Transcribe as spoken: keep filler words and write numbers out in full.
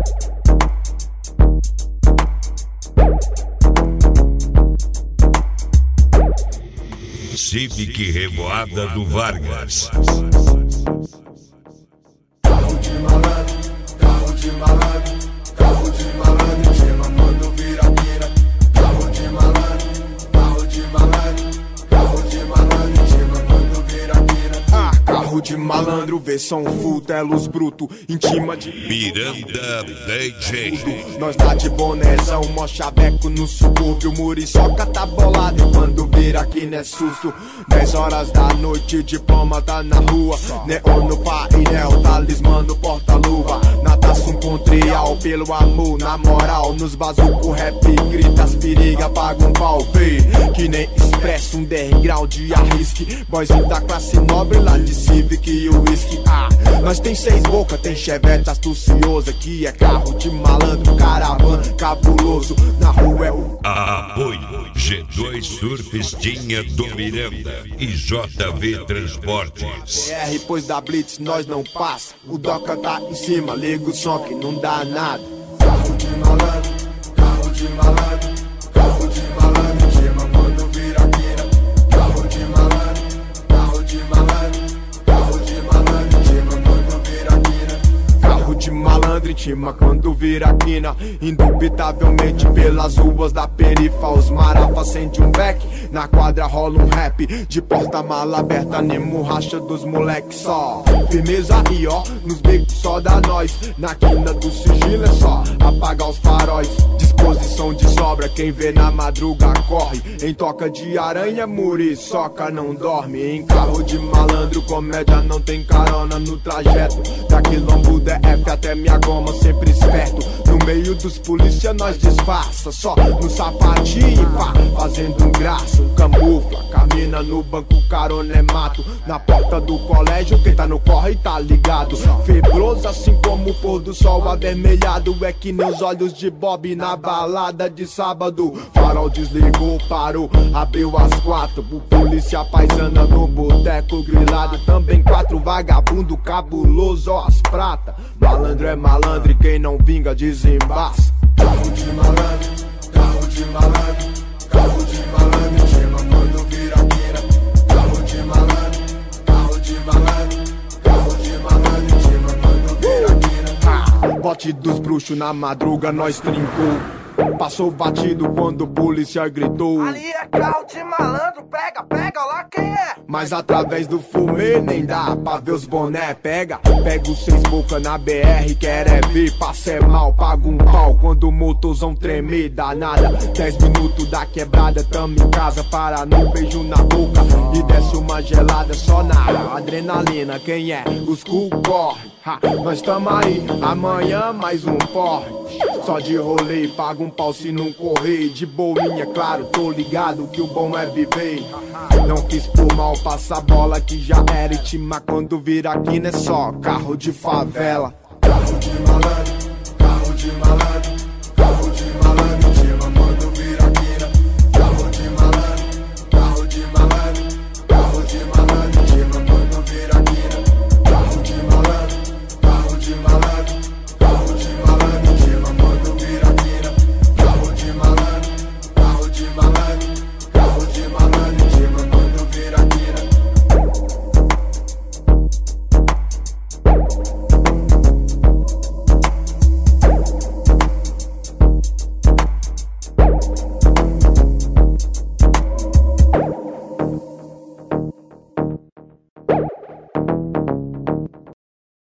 Civic Revoada do Vargas. Carro de malandro, carro de malandro, carro de malandro, chama quando vira pira. Carro de malandro, carro de malandro, carro de malandro, chama quando vira pira. Ah, carro de malandro, vê som full, telos bruto, intima de Miranda D J. Nós tá de bonézão, mó chaveco no subúrbio, muriçoca tá bolado e quando vira aqui não é susto. Dez horas da noite, diploma tá na rua, neon no painel, talismã no porta-luva. Natação contrial, pelo amor, na moral, nos bazuco rap, grita as periga, paga um pau, vê. Que nem expresso, underground, arrisque, boyzinho da classe nobre, lá de Civic e whisky. Ah, nós tem seis boca, tem chevette astuciosa, que é carro de malandro, caravana, cabuloso, na rua é o Apoio G dois Surfistinha do Miranda e J V Transportes. B R, pois da Blitz nós não passa, o Doca tá em cima, liga o som que não dá nada. Carro de malandro, carro de malandro, carro de malandro, chama quando vira quina. Carro de malandro, carro de malandro, carro de malandro, chama quando vira quina. Carro de malandro, intima quando vira quina. Indubitavelmente pelas ruas da perifa, os marafa acende um beck, na quadra rola um rap, de porta-mala aberta, Nemo racha dos moleque só. Firmeza aí ó, nos becos só da nós, na quina do sigilo é só apagar os faróis. Disposição de sobra, quem vê na madruga corre, em toca de aranha, muriçoca não dorme. Em carro de malandro, comédia não tem carona no trajeto, da quilombo D F até minha goma, sempre esperto. No meio dos polícia nós disfarça, só no sapatinho pá, fazendo um graça, um camufla, camina no banco, carona é mato. Na porta do colégio, quem tá no corre tá ligado. Febroso assim como o pôr do sol avermelhado, é que nem os olhos de Bob na balada de sábado. Farol desligou, parou, abriu às quatro, o polícia paisana no boteco grilado. Também quatro vagabundo cabuloso, ó as prata. Malandro é malandro e quem não vinga desembaça. Carro de malandro, carro de malandro, carro de malandro, chama quando vira quina. Carro de malandro, carro de malandro, carro de malandro, chama quando vira quina. Ah, bote dos bruxos na madruga nós trincou, passou batido quando o polícia gritou. Ali é carro de malandro, pega, pega lá quem é. Mas através do fumê nem dá pra ver os boné. Pega, pega os seis boca na B R, quer é ver, passa é mal, paga um pau quando o motorzão tremer, dá nada. Dez minutos da quebrada, tamo em casa, para no beijo na boca e desce uma gelada só na adrenalina. Quem é? Os cu corre, ha, nós tamo aí, amanhã mais um porre. Só de rolê, paga um pau se não correr. De boinha, claro, tô ligado que o bom é viver. Não quis por mal, passa a bola que já era intima. Quando vira aqui não é só carro de favela. Carro de malandro.